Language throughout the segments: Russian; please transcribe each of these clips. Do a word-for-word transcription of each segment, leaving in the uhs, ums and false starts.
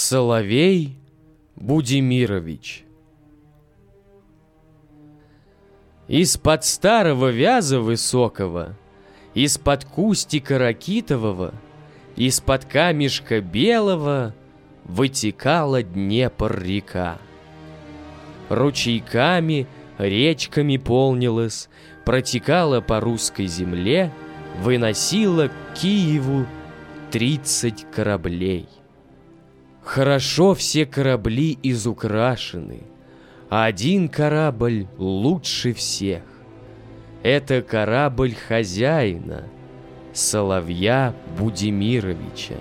Соловей Будимирович. Из-под старого вяза высокого, из-под кустика ракитового, из-под камешка белого вытекала Днепр-река. Ручейками, речками полнилась, протекала по русской земле, выносила к Киеву тридцать кораблей. Хорошо все корабли изукрашены, а один корабль лучше всех. Это корабль хозяина, Соловья Будимировича.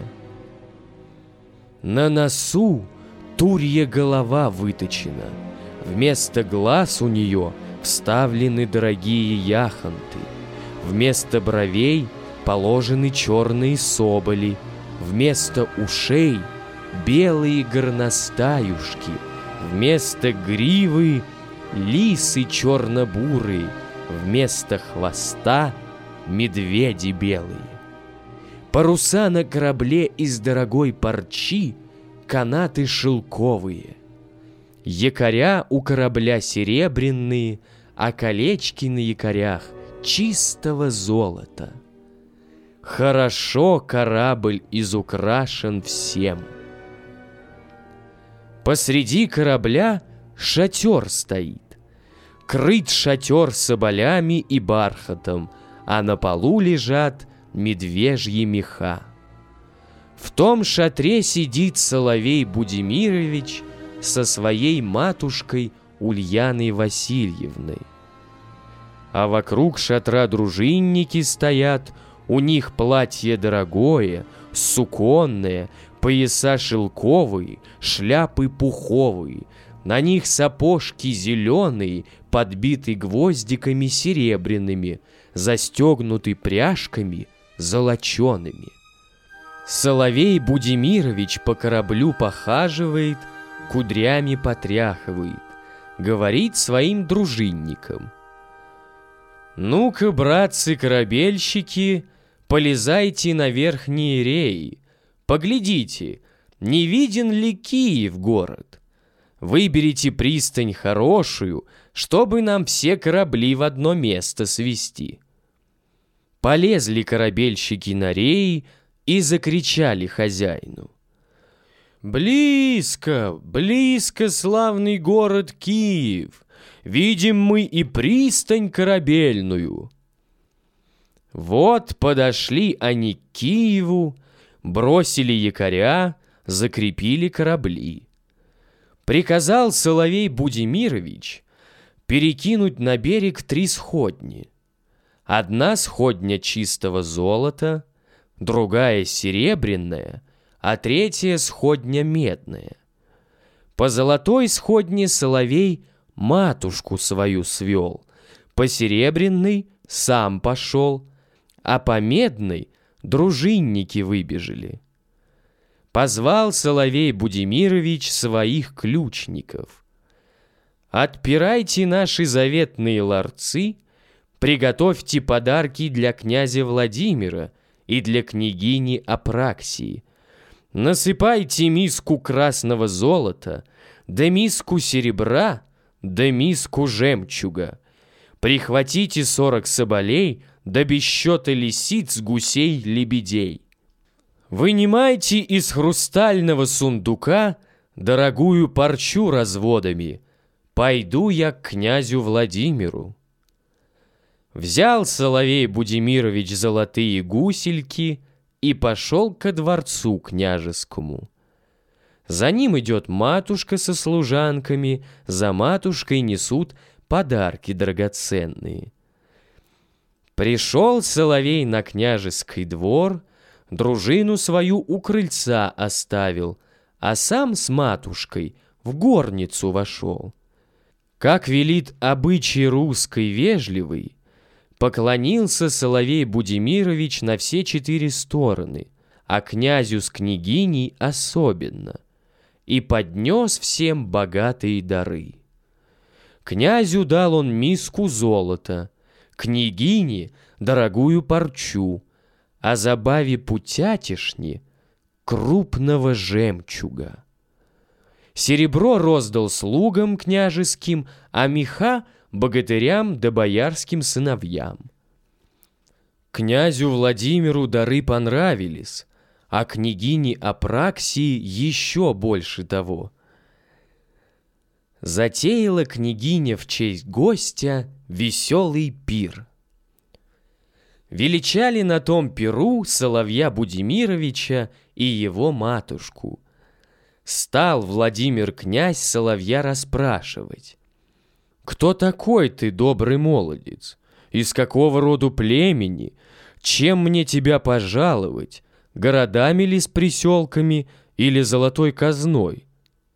На носу турья голова выточена, вместо глаз у нее вставлены дорогие яхонты, вместо бровей положены черные соболи, вместо ушей белые горностаюшки, вместо гривы лисы черно-бурые, вместо хвоста медведи белые. Паруса на корабле из дорогой парчи, канаты шелковые. Якоря у корабля серебряные, а колечки на якорях чистого золота. Хорошо корабль изукрашен всем. Посреди корабля шатер стоит. Крыт шатер соболями и бархатом, а на полу лежат медвежьи меха. В том шатре сидит Соловей Будимирович со своей матушкой Ульяной Васильевной. А вокруг шатра дружинники стоят, у них платье дорогое, суконное, пояса шелковые, шляпы пуховые, на них сапожки зеленые, подбиты гвоздиками серебряными, застегнуты пряжками золочеными. Соловей Будимирович по кораблю похаживает, кудрями потряхивает, говорит своим дружинникам: «Ну-ка, братцы-корабельщики, полезайте на верхние реи, поглядите, не виден ли Киев город? Выберите пристань хорошую, чтобы нам все корабли в одно место свести». Полезли корабельщики на реи и закричали хозяину: «Близко, близко славный город Киев! Видим мы и пристань корабельную». Вот подошли они к Киеву, бросили якоря, закрепили корабли. Приказал Соловей Будимирович перекинуть на берег три сходни. Одна сходня чистого золота, другая серебряная, а третья сходня медная. По золотой сходне Соловей матушку свою свел, по серебряной сам пошел, а по медной дружинники выбежали. Позвал Соловей Будимирович своих ключников: «Отпирайте наши заветные ларцы, приготовьте подарки для князя Владимира и для княгини Апраксии. Насыпайте миску красного золота, да миску серебра, да миску жемчуга. Прихватите сорок соболей, да без счета лисиц, гусей, лебедей. Вынимайте из хрустального сундука дорогую парчу разводами. Пойду я к князю Владимиру». Взял Соловей Будимирович золотые гусельки и пошел ко дворцу княжескому. За ним идет матушка со служанками, за матушкой несут подарки драгоценные. Пришел Соловей на княжеский двор, дружину свою у крыльца оставил, а сам с матушкой в горницу вошел. Как велит обычай русской вежливый, поклонился Соловей Будимирович на все четыре стороны, а князю с княгиней особенно, и поднес всем богатые дары. Князю дал он миску золота, княгине дорогую парчу, а забаве путятишни крупного жемчуга. Серебро роздал слугам княжеским, а меха — богатырям да боярским сыновьям. Князю Владимиру дары понравились, а княгине Апраксии еще больше того. Затеяла княгиня в честь гостя веселый пир. Величали на том пиру Соловья Будимировича и его матушку. Стал Владимир князь Соловья расспрашивать: «Кто такой ты, добрый молодец? Из какого роду племени? Чем мне тебя пожаловать? Городами ли с приселками или золотой казной?»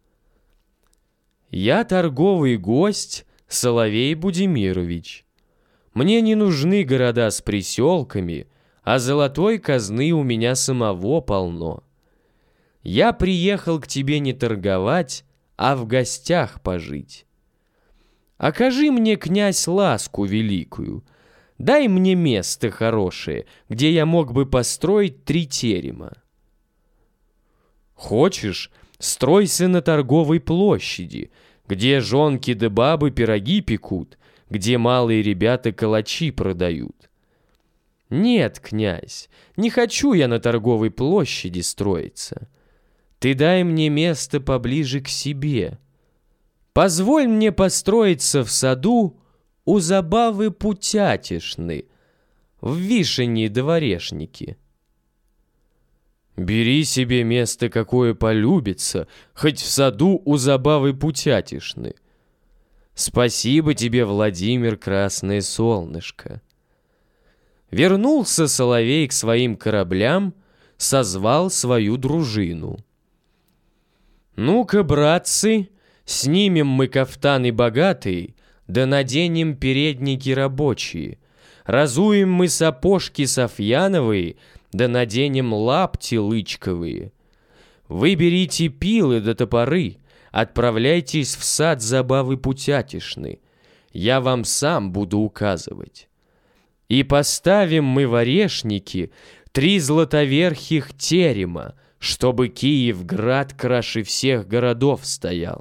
«Я торговый гость Соловей Будимирович. Мне не нужны города с приселками, а золотой казны у меня самого полно. Я приехал к тебе не торговать, а в гостях пожить. Окажи мне, князь, ласку великую, дай мне место хорошее, где я мог бы построить три терема. Хочешь, стройся на торговой площади, где жонки да бабы пироги пекут, где малые ребята калачи продают. Нет, князь, не хочу я на торговой площади строиться. Ты дай мне место поближе к себе. Позволь мне построиться в саду у забавы Путятишны, в вишени да орешнике. Бери себе место, какое полюбится, хоть в саду у забавы Путятишны. Спасибо тебе, Владимир, красное солнышко». Вернулся Соловей к своим кораблям, созвал свою дружину. «Ну-ка, братцы, снимем мы кафтаны богатые, да наденем передники рабочие. Разуем мы сапожки софьяновые, да наденем лапти лычковые. Вы берите пилы да топоры, отправляйтесь в сад забавы Путятишны. Я вам сам буду указывать. И поставим мы в орешники три златоверхих терема, чтобы Киевград краше всех городов стоял».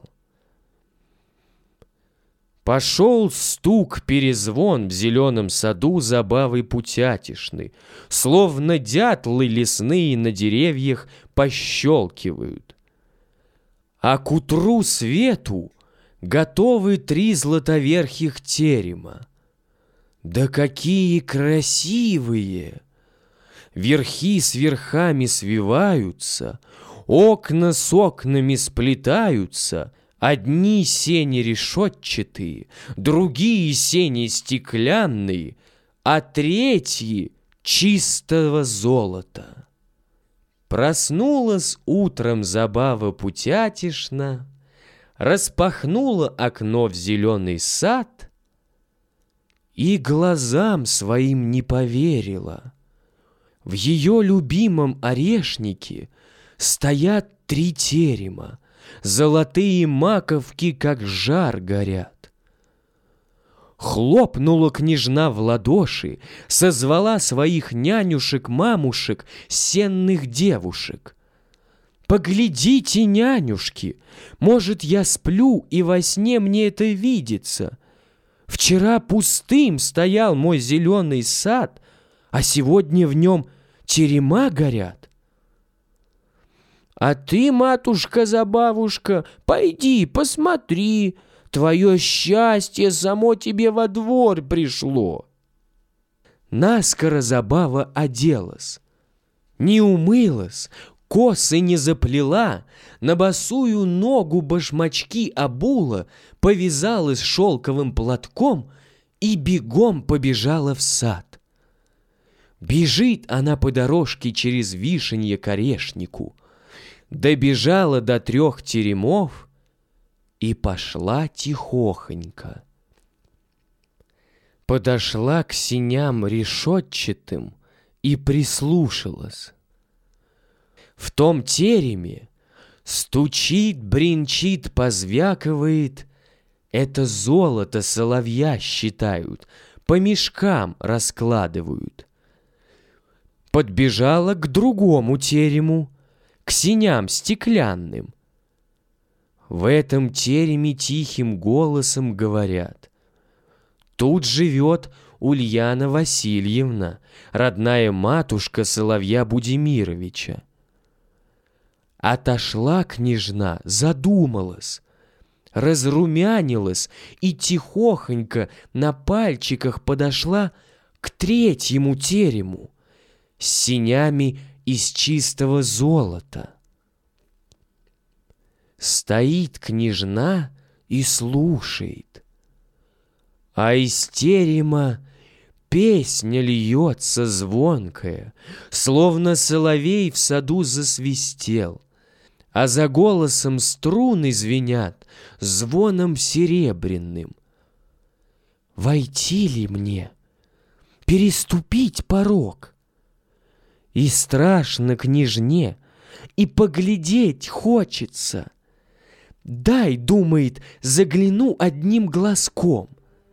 Пошел стук-перезвон в зеленом саду забавы Путятишны, словно дятлы лесные на деревьях пощелкивают. А к утру свету готовы три златоверхих терема. Да какие красивые! Верхи с верхами свиваются, окна с окнами сплетаются, одни сени решетчатые, другие сени стеклянные, а третьи чистого золота. Проснулась утром забава Путятишна, распахнула окно в зеленый сад и глазам своим не поверила. В ее любимом орешнике стоят три терема, золотые маковки, как жар, горят. Хлопнула княжна в ладоши, созвала своих нянюшек-мамушек, сенных девушек. «Поглядите, нянюшки, может, я сплю, и во сне мне это видится. Вчера пустым стоял мой зеленый сад, а сегодня в нем терема горят. А ты, матушка-забавушка, пойди, посмотри, твое счастье само тебе во двор пришло». Наскоро забава оделась, не умылась, косы не заплела, на босую ногу башмачки обула, повязалась шелковым платком и бегом побежала в сад. Бежит она по дорожке через вишенье к орешнику, добежала до трех теремов и пошла тихохонько. Подошла к сеням решетчатым и прислушалась. В том тереме стучит, бренчит, позвякивает. Это золото соловья считают, по мешкам раскладывают. Подбежала к другому терему, к сеням стеклянным. В этом тереме тихим голосом говорят: тут живет Ульяна Васильевна, родная матушка Соловья Будимировича. Отошла княжна, задумалась, разрумянилась и тихохонько на пальчиках подошла к третьему терему с сенями из чистого золота. Стоит княжна и слушает, а из терема песня льется звонкая, словно соловей в саду засвистел, а за голосом струны звенят звоном серебряным. Войти ли мне, переступить порог? И страшно княжне, и поглядеть хочется. Дай, думает, загляну одним глазком.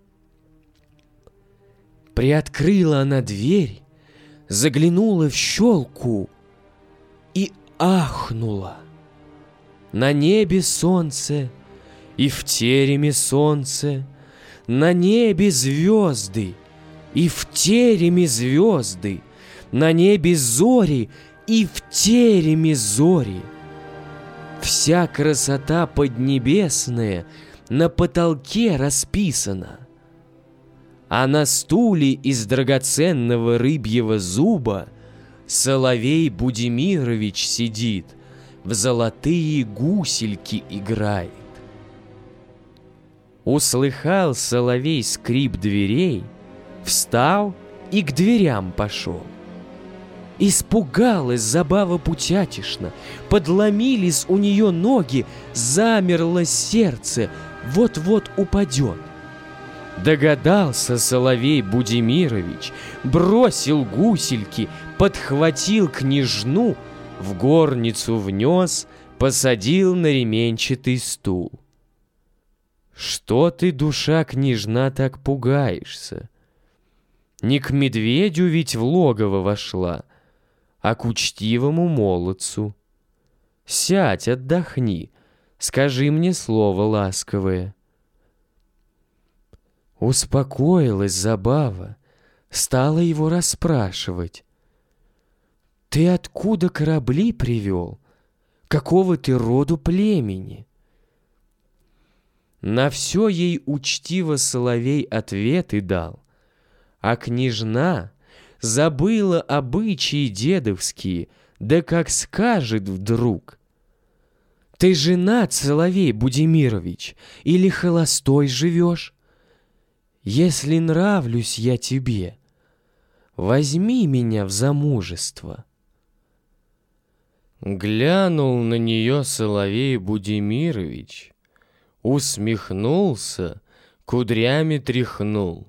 Приоткрыла она дверь, заглянула в щелку и ахнула. На небе солнце, и в тереме солнце, на небе звезды, и в тереме звезды, на небе зори, и в тереме зори. Вся красота поднебесная на потолке расписана, а на стуле из драгоценного рыбьего зуба Соловей Будимирович сидит, в золотые гусельки играет. Услыхал соловей скрип дверей, встал и к дверям пошел. Испугалась забава путятишна, подломились у нее ноги, замерло сердце, вот-вот упадет. Догадался соловей Будимирович, бросил гусельки, подхватил княжну, в горницу внес, посадил на ременчатый стул. Что ты, душа княжна, так пугаешься? Не к медведю ведь в логово вошла, а к учтивому молодцу. Сядь, отдохни, скажи мне слово ласковое. Успокоилась забава, стала его расспрашивать. Ты откуда корабли привел? Какого ты роду племени? На все ей учтиво соловей ответы дал, а княжна забыла обычаи дедовские, да как скажет вдруг: ты женат, Соловей Будимирович, или холостой живешь? Если нравлюсь я тебе, возьми меня в замужество. Глянул на нее Соловей Будимирович, усмехнулся, кудрями тряхнул.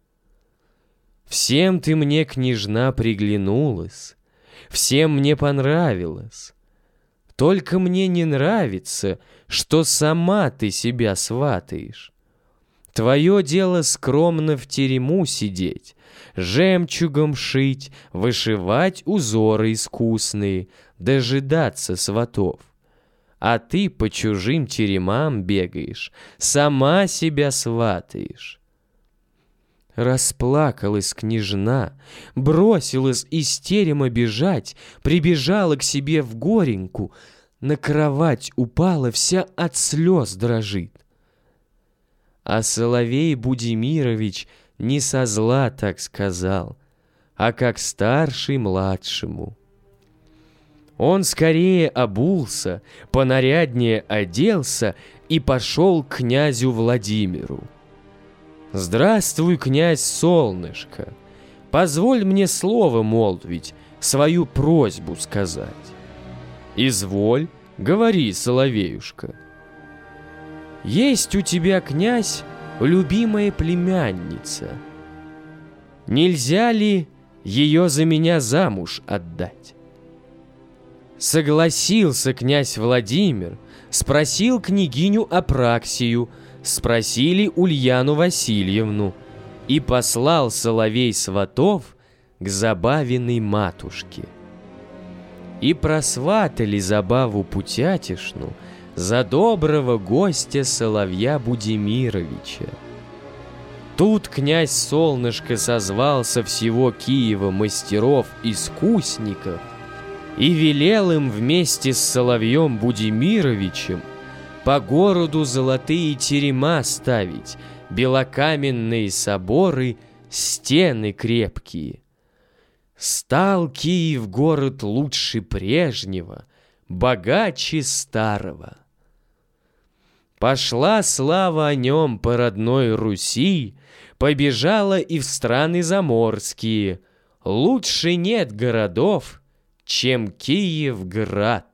Всем ты мне, княжна, приглянулась, всем мне понравилось. Только мне не нравится, что сама ты себя сватаешь. Твое дело скромно в терему сидеть, жемчугом шить, вышивать узоры искусные, дожидаться сватов. А ты по чужим теремам бегаешь, сама себя сватаешь. Расплакалась княжна, бросилась из терема бежать, прибежала к себе в гореньку, на кровать упала, вся от слез дрожит. А Соловей Будимирович не со зла так сказал, а как старший младшему. Он скорее обулся, понаряднее оделся и пошел к князю Владимиру. «Здравствуй, князь Солнышко! Позволь мне слово молвить, свою просьбу сказать». «Изволь, говори, соловеюшка». «Есть у тебя, князь, любимая племянница. Нельзя ли ее за меня замуж отдать?» Согласился князь Владимир, спросил княгиню Апраксию, спросили Ульяну Васильевну, и послал соловей сватов к забавенной матушке. И просватали забаву путятишну за доброго гостя Соловья Будимировича. Тут князь Солнышко созвал со всего Киева мастеров-искусников и велел им вместе с Соловьем Будимировичем по городу золотые терема ставить, белокаменные соборы, стены крепкие. Стал Киев город лучше прежнего, богаче старого. Пошла слава о нем по родной Руси, побежала и в страны заморские. Лучше нет городов, чем Киевград.